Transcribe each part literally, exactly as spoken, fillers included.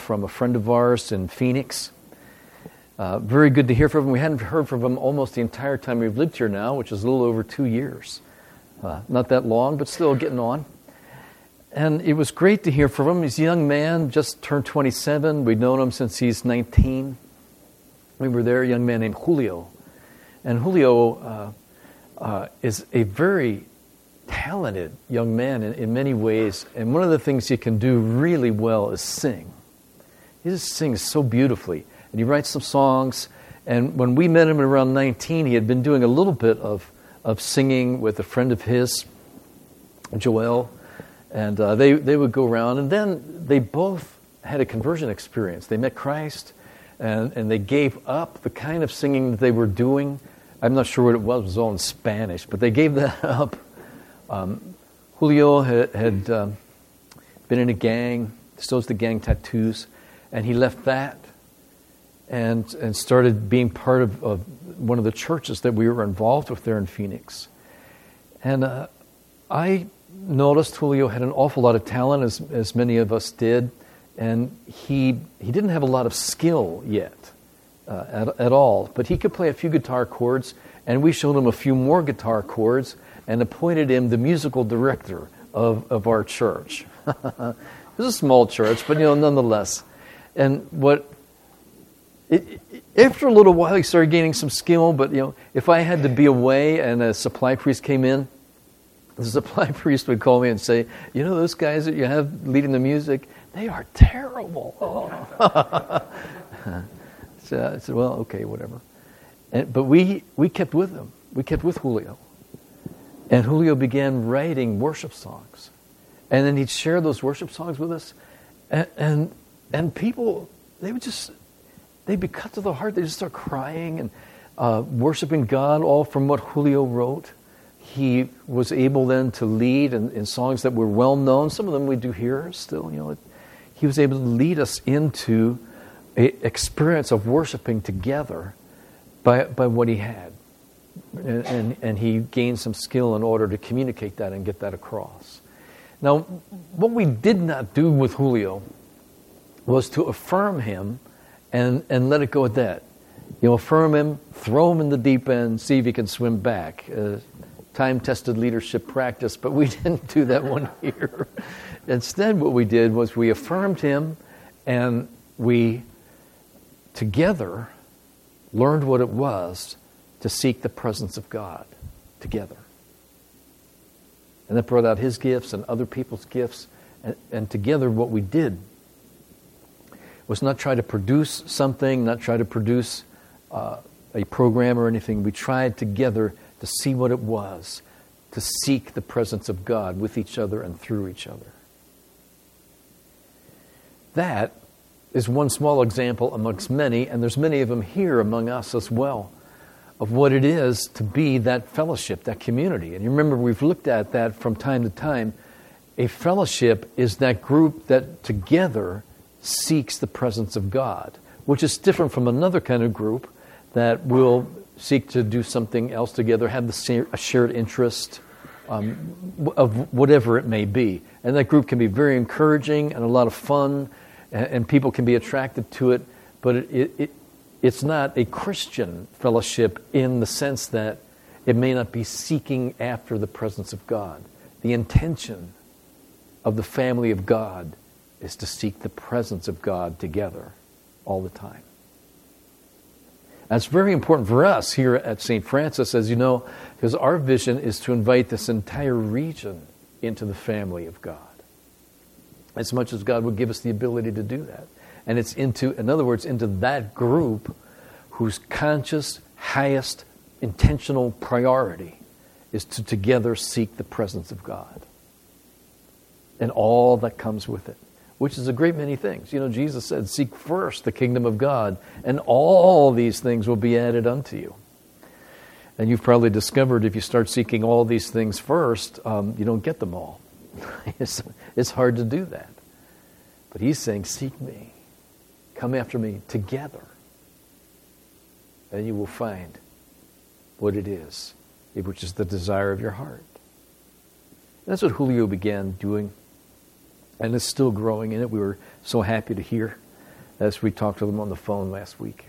from a friend of ours in Phoenix. Uh, very good to hear from him. We hadn't heard from him almost the entire time we've lived here now, which is a little over two years. Uh, not that long, but still getting on. And it was great to hear from him. He's a young man, just turned twenty-seven. We'd known him since he's nineteen. We were there, a young man named Julio. And Julio uh, uh, is a very talented young man in, in many ways. And one of the things he can do really well is sing. He just sings so beautifully. And he writes some songs. And when we met him at around nineteen, he had been doing a little bit of, of singing with a friend of his, Joel. And uh, they, they would go around. And then they both had a conversion experience. They met Christ, and, and they gave up the kind of singing that they were doing. I'm not sure what it was. It was all in Spanish. But they gave that up. Um, Julio had, had um, been in a gang, still has the gang tattoos, and he left that. And and started being part of, of one of the churches that we were involved with there in Phoenix. And uh, I noticed Julio had an awful lot of talent, as as many of us did, and he he didn't have a lot of skill yet uh, at, at all, but he could play a few guitar chords, and we showed him a few more guitar chords and appointed him the musical director of, of our church. It was a small church, but you know, nonetheless. And what It, after a little while, he started gaining some skill, but, you know, if I had to be away and a supply priest came in, the supply priest would call me and say, you know, those guys that you have leading the music, they are terrible. Oh. So I said, well, okay, whatever. And, but we, we kept with him. We kept with Julio. And Julio began writing worship songs. And then he'd share those worship songs with us. And, and, and people, they would just... They'd be cut to the heart. They'd just start crying and uh, worshiping God, all from what Julio wrote. He was able then to lead in, in songs that were well known. Some of them we do here still. You know, he was able to lead us into an experience of worshiping together by by what he had, and, and and he gained some skill in order to communicate that and get that across. Now, what we did not do with Julio was to affirm him. And and let it go at that. You know, affirm him, throw him in the deep end, see if he can swim back. Uh, time-tested leadership practice, but we didn't do that one here. Instead, what we did was we affirmed him, and we together learned what it was to seek the presence of God together. And that brought out his gifts and other people's gifts, and, and together what we did was not try to produce something, not try to produce uh, a program or anything. We tried together to see what it was, to seek the presence of God with each other and through each other. That is one small example amongst many, and there's many of them here among us as well, of what it is to be that fellowship, that community. And you remember we've looked at that from time to time. A fellowship is that group that together seeks the presence of God, which is different from another kind of group that will seek to do something else together, have the same, a shared interest um, of whatever it may be. And that group can be very encouraging and a lot of fun, and, and people can be attracted to it, but it, it, it it's not a Christian fellowship in the sense that it may not be seeking after the presence of God. The intention of the family of God is to seek the presence of God together all the time. That's very important for us here at Saint Francis, as you know, because our vision is to invite this entire region into the family of God, as much as God would give us the ability to do that. And it's into, in other words, into that group whose conscious, highest, intentional priority is to together seek the presence of God and all that comes with it, which is a great many things. You know, Jesus said, seek first the kingdom of God, and all these things will be added unto you. And you've probably discovered if you start seeking all these things first, um, you don't get them all. it's, it's hard to do that. But he's saying, seek me. Come after me together. And you will find what it is, which is the desire of your heart. That's what Julio began doing. And is still growing in it. We were so happy to hear. as we talked to them on the phone last week.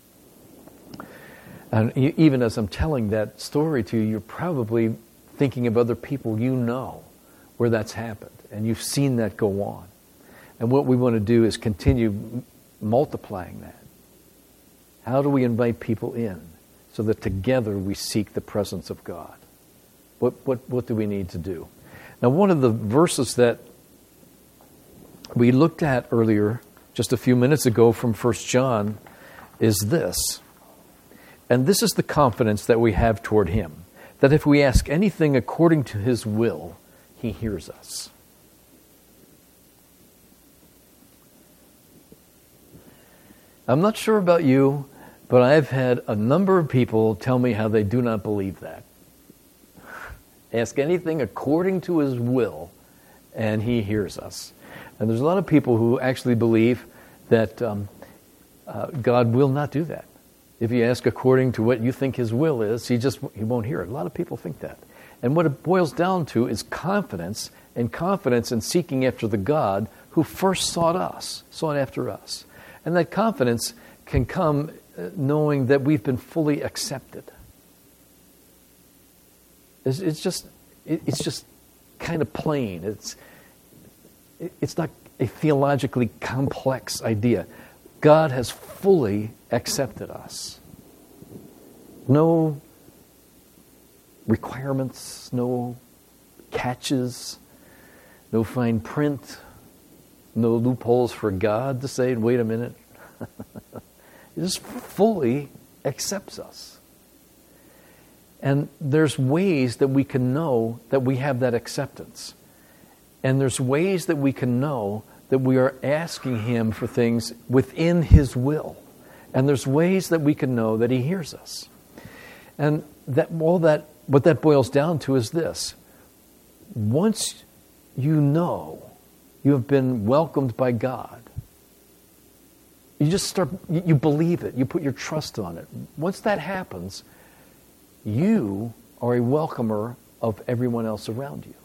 And even as I'm telling that story to you, you're probably thinking of other people you know where that's happened, and you've seen that go on. And what we want to do is continue multiplying that. How do we invite people in so that together we seek the presence of God? What, what, what do we need to do? Now, one of the verses that we looked at earlier, just a few minutes ago from First John, is this. And this is the confidence that we have toward Him, that if we ask anything according to His will, He hears us. I'm not sure about you, but I've had a number of people tell me how they do not believe that. Ask anything according to His will, and He hears us. And there's a lot of people who actually believe that um, uh, God will not do that. If you ask according to what you think His will is, He just He won't hear it. A lot of people think that. And what it boils down to is confidence, and confidence in seeking after the God who first sought us, sought after us. And that confidence can come knowing that we've been fully accepted. It's, it's just, it's just kind of plain. It's, it's not a theologically complex idea. God has fully accepted us. No requirements, no catches, no fine print, no loopholes for God to say, wait a minute. He just fully accepts us. And there's ways that we can know that we have that acceptance. And there's ways that we can know that we are asking Him for things within His will. And there's ways that we can know that He hears us. And that all that what that boils down to is this. Once you know you have been welcomed by God, you just start, you believe it, you put your trust on it. Once that happens, you are a welcomer of everyone else around you.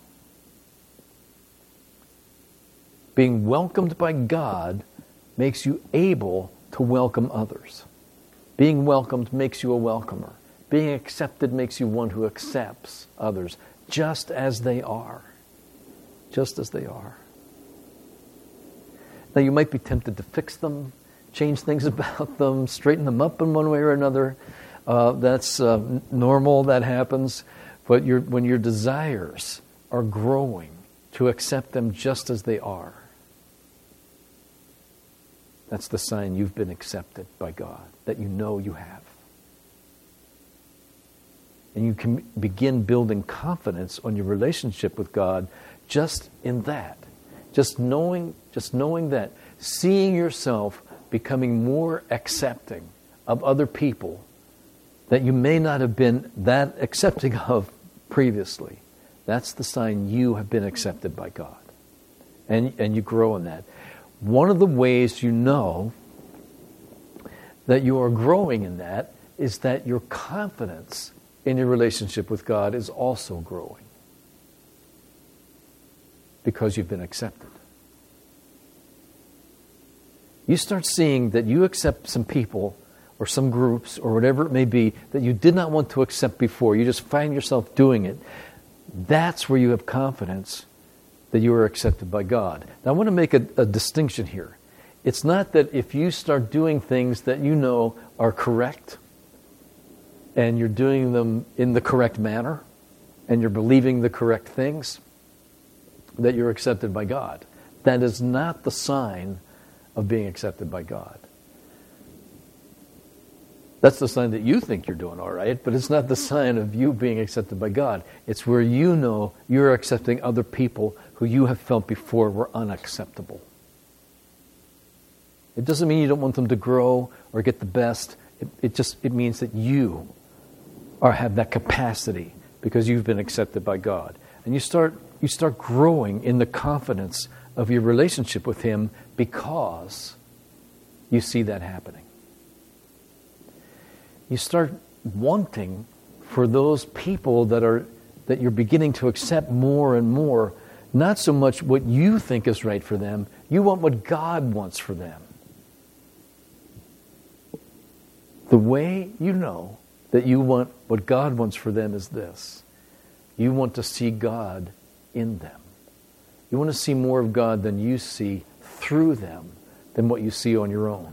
Being welcomed by God makes you able to welcome others. Being welcomed makes you a welcomer. Being accepted makes you one who accepts others just as they are. Just as they are. Now you might be tempted to fix them, change things about them, straighten them up in one way or another. Uh, that's uh, normal, that happens. But your, when your desires are growing to accept them just as they are, that's the sign you've been accepted by God, that you know you have. And you can begin building confidence on your relationship with God just in that. Just knowing, just knowing that, seeing yourself becoming more accepting of other people that you may not have been that accepting of previously. That's the sign you have been accepted by God. And, and you grow in that. One of the ways you know that you are growing in that is that your confidence in your relationship with God is also growing. Because you've been accepted. You start seeing that you accept some people or some groups or whatever it may be that you did not want to accept before. You just find yourself doing it. That's where you have confidence that you are accepted by God. Now I want to make a, a distinction here. It's not that if you start doing things that you know are correct and you're doing them in the correct manner and you're believing the correct things, that you're accepted by God. That is not the sign of being accepted by God. That's the sign that you think you're doing all right, but it's not the sign of you being accepted by God. It's where you know you're accepting other people who you have felt before were unacceptable. It doesn't mean you don't want them to grow or get the best. It, it just it means that you are have that capacity because you've been accepted by God. And you start you start growing in the confidence of your relationship with Him because you see that happening. You start wanting for those people that are that you're beginning to accept more and more, not so much what you think is right for them, you want what God wants for them. The way you know that you want what God wants for them is this. You want to see God in them. You want to see more of God than you see through them than what you see on your own.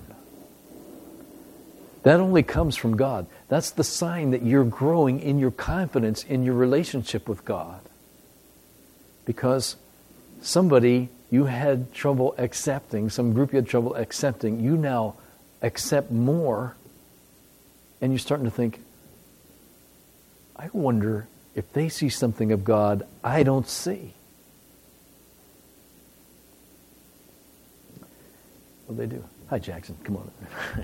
That only comes from God. That's the sign that you're growing in your confidence in your relationship with God. Because somebody you had trouble accepting, some group you had trouble accepting, you now accept more, and you're starting to think, I wonder if they see something of God I don't see. Well, they do. Hi, Jackson. Come on.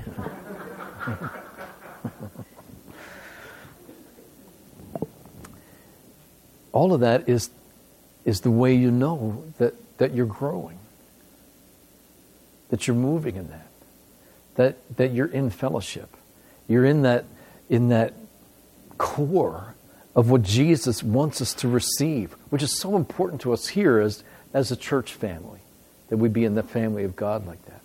All of that is is the way you know that, that you're growing, that you're moving in that, that that you're in fellowship. You're in that in that core of what Jesus wants us to receive, which is so important to us here as, as a church family, that we be in the family of God like that.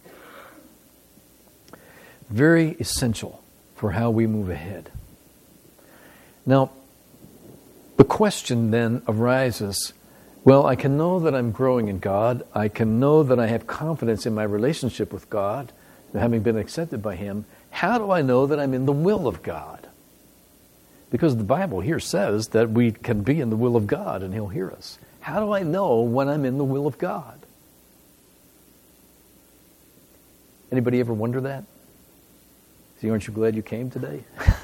Very essential for how we move ahead. Now, the question then arises, well, I can know that I'm growing in God. I can know that I have confidence in my relationship with God, having been accepted by Him. How do I know that I'm in the will of God? Because the Bible here says that we can be in the will of God and He'll hear us. How do I know when I'm in the will of God? Anybody ever wonder that? See, aren't you glad you came today?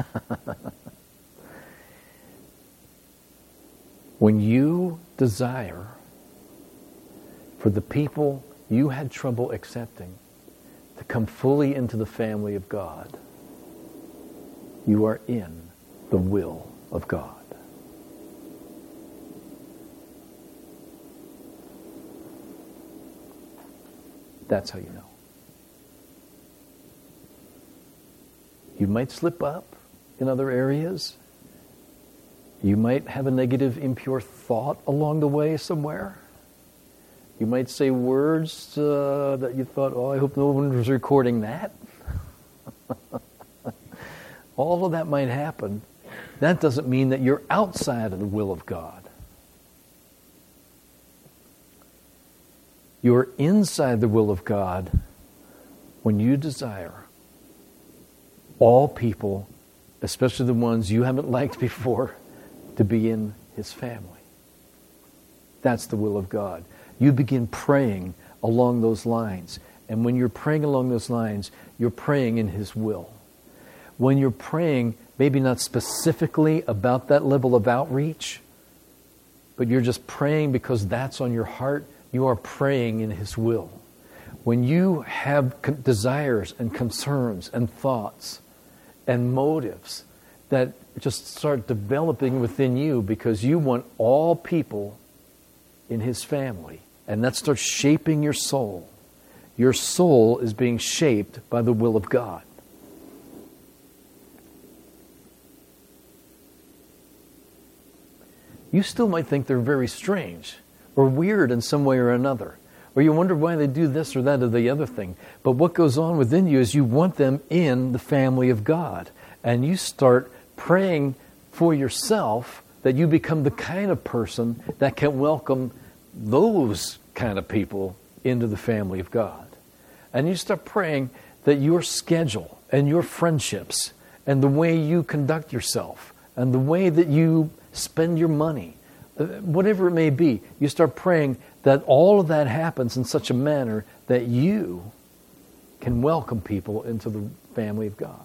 When you desire for the people you had trouble accepting to come fully into the family of God, you are in the will of God. That's how you know. You might slip up in other areas. You might have a negative, impure thought along the way somewhere. You might say words uh, that you thought, oh, I hope no one was recording that. All of that might happen. That doesn't mean that you're outside of the will of God. You're inside the will of God when you desire all people, especially the ones you haven't liked before, to be in His family. That's the will of God. You begin praying along those lines. And when you're praying along those lines, you're praying in His will. When you're praying, maybe not specifically about that level of outreach, but you're just praying because that's on your heart, you are praying in His will. When you have con- desires and concerns and thoughts and motives that just start developing within you because you want all people in His family, and that starts shaping your soul. Your soul is being shaped by the will of God. You still might think they're very strange or weird in some way or another, or you wonder why they do this or that or the other thing. But what goes on within you is you want them in the family of God, and you start praying for yourself that you become the kind of person that can welcome those kind of people into the family of God. And you start praying that your schedule and your friendships and the way you conduct yourself and the way that you spend your money, whatever it may be, you start praying that all of that happens in such a manner that you can welcome people into the family of God.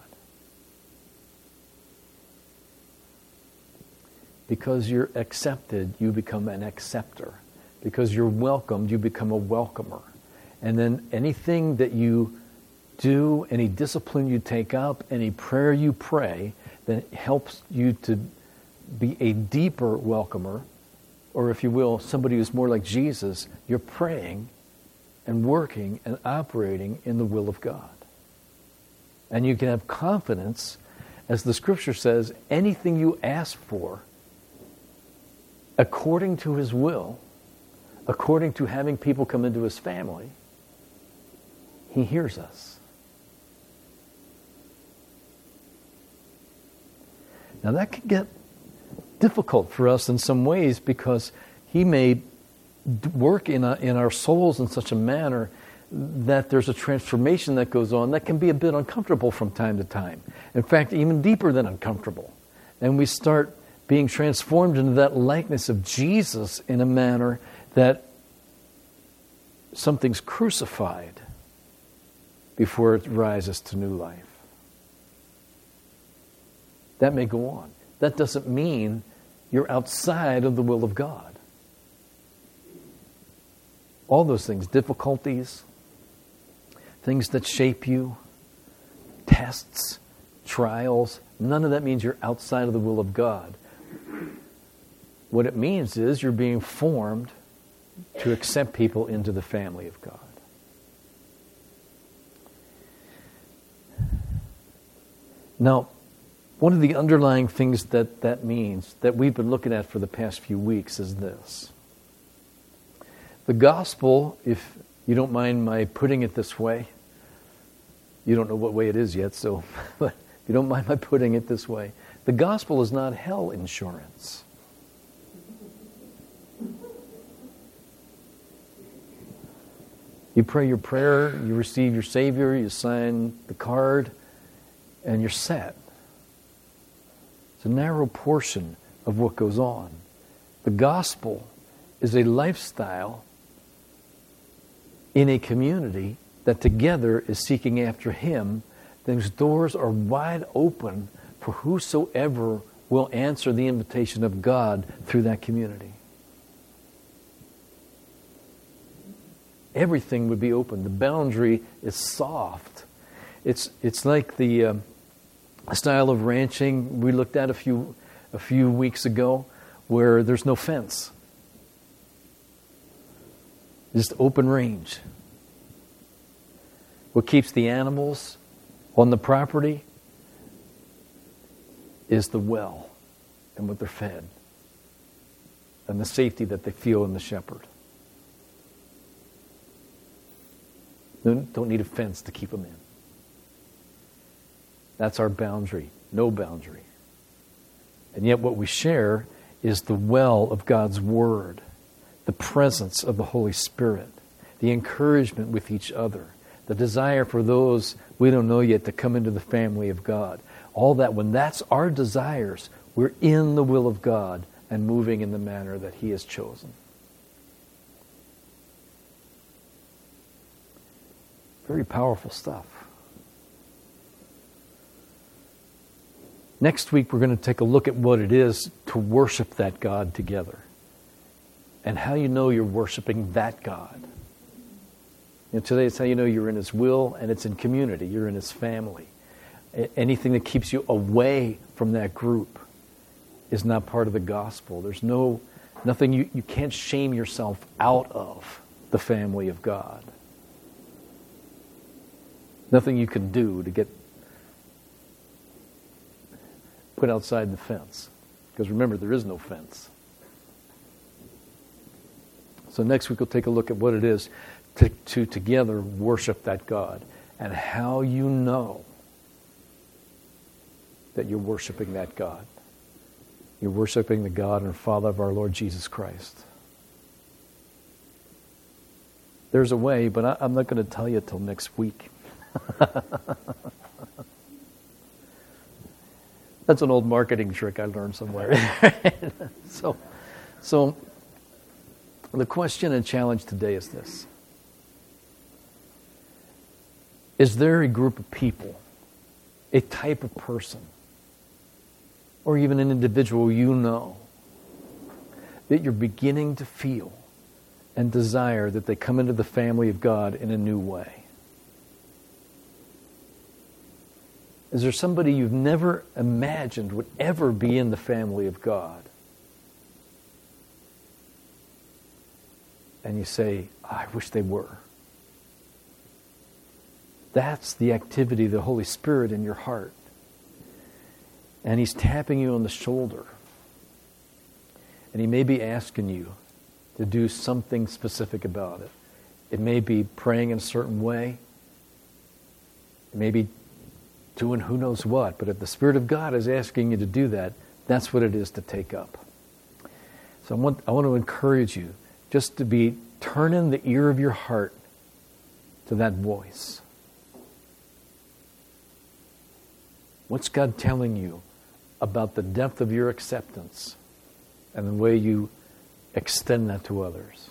Because you're accepted, you become an acceptor. Because you're welcomed, you become a welcomer. And then anything that you do, any discipline you take up, any prayer you pray, then helps you to be a deeper welcomer, or if you will, somebody who's more like Jesus. You're praying and working and operating in the will of God. And you can have confidence, as the Scripture says, anything you ask for, according to His will, according to having people come into His family, He hears us. Now that can get difficult for us in some ways because He may work in, a, in our souls in such a manner that there's a transformation that goes on that can be a bit uncomfortable from time to time. In fact, even deeper than uncomfortable. And we start being transformed into that likeness of Jesus in a manner that something's crucified before it rises to new life. That may go on. That doesn't mean you're outside of the will of God. All those things, difficulties, things that shape you, tests, trials, none of that means you're outside of the will of God. What it means is you're being formed to accept people into the family of God. Now, one of the underlying things that that means that we've been looking at for the past few weeks is this. The gospel, if you don't mind my putting it this way, you don't know what way it is yet, so but if you don't mind my putting it this way, the gospel is not hell insurance. You pray your prayer, you receive your Savior, you sign the card, and you're set. It's a narrow portion of what goes on. The gospel is a lifestyle in a community that together is seeking after Him. Those doors are wide open for whosoever will answer the invitation of God through that community. Everything would be open. The boundary is soft. It's it's like the uh, style of ranching we looked at a few a few weeks ago, where there's no fence, just open range. What keeps the animals on the property is the well and what they're fed, and the safety that they feel in the shepherd. Don't need a fence to keep them in. That's our boundary. No boundary. And yet what we share is the well of God's Word, the presence of the Holy Spirit, the encouragement with each other, the desire for those we don't know yet to come into the family of God. All that, when that's our desires, we're in the will of God and moving in the manner that He has chosen. Very powerful stuff. Next week, we're going to take a look at what it is to worship that God together and how you know you're worshiping that God. You know, today, it's how you know you're in His will, and it's in community. You're in His family. Anything that keeps you away from that group is not part of the gospel. There's no nothing you, you can't shame yourself out of the family of God. Nothing you can do to get put outside the fence. Because remember, there is no fence. So next week we'll take a look at what it is to, to together worship that God, and how you know that you're worshiping that God. You're worshiping the God and Father of our Lord Jesus Christ. There's a way, but I, I'm not going to tell you till next week. That's an old marketing trick I learned somewhere. so, so the question and challenge today is this. Is there a group of people, a type of person, or even an individual you know, that you're beginning to feel and desire that they come into the family of God in a new way? Is there somebody you've never imagined would ever be in the family of God? And you say, I wish they were. That's the activity of the Holy Spirit in your heart. And He's tapping you on the shoulder. And He may be asking you to do something specific about it. It may be praying in a certain way. It may be doing who knows what. But if the Spirit of God is asking you to do that, that's what it is to take up. So I want, I want to encourage you just to be turning the ear of your heart to that voice. What's God telling you about the depth of your acceptance and the way you extend that to others?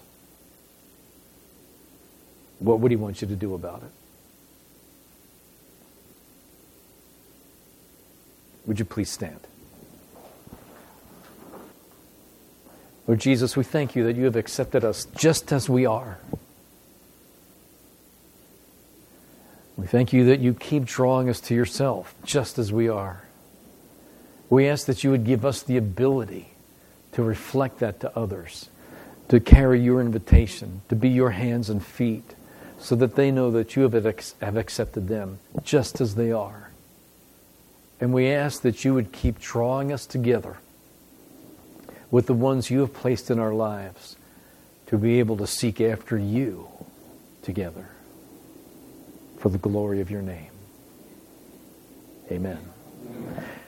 What would He want you to do about it? Would you please stand? Lord Jesus, we thank you that you have accepted us just as we are. We thank you that you keep drawing us to yourself just as we are. We ask that you would give us the ability to reflect that to others, to carry your invitation, to be your hands and feet, so that they know that you have accepted them just as they are. And we ask that you would keep drawing us together with the ones you have placed in our lives to be able to seek after you together for the glory of your name. Amen.